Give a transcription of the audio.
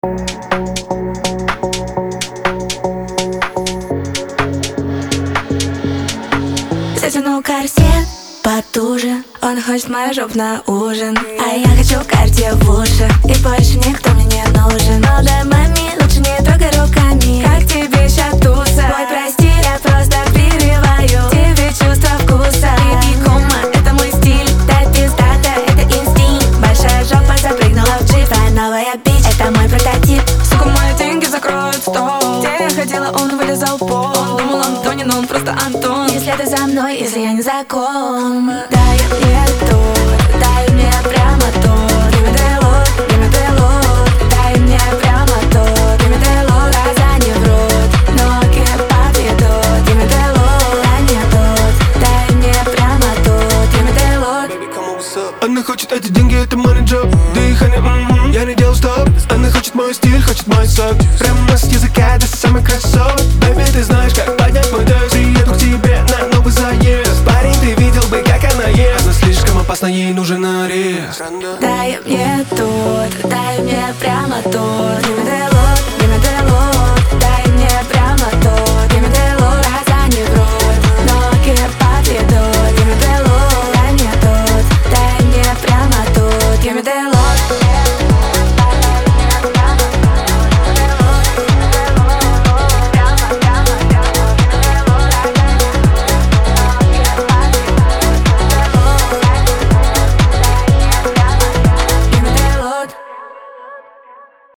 Затянул корсет потуже, он хочет мою жопу на ужин, а я хочу Cartier в уши, и больше никто мне не нужен. Молодая маме, лучше не трогай руками, как тебе ща туса. Ой, прости, я просто прививаю тебе чувство вкуса. Baby, кома, это мой стиль, дай пиздата, это инстинкт. Большая жопа запрыгнула в джип, а новая бич, это мой прототип. Сука, мои деньги закроют стол. Где я ходила, он вылезал пол. Он думал Антонин, но он просто Антон. Если ты за мной, если я не закон, дай мне тут, дай мне прямо тут. Give me the look, give me the look. Дай мне прямо тут, give me the look. Глаза не врут, ноги подведут. Give me the look, дай мне тут, дай мне прямо тут. Give me the look. Она хочет эти деньги, это менеджер. Дыхание, я не делаю стоп. Она хочет мой стиль, хочет мой сок. Прямо с языка, ты самый красавый. Бэйби, ты знаешь, как поднять мой тест. Приеду к тебе на новый заезд. Парень, ты видел бы, как она ест. Она слишком опасна, ей нужен арест. Дай мне тут, дай мне прямо тут. Give me the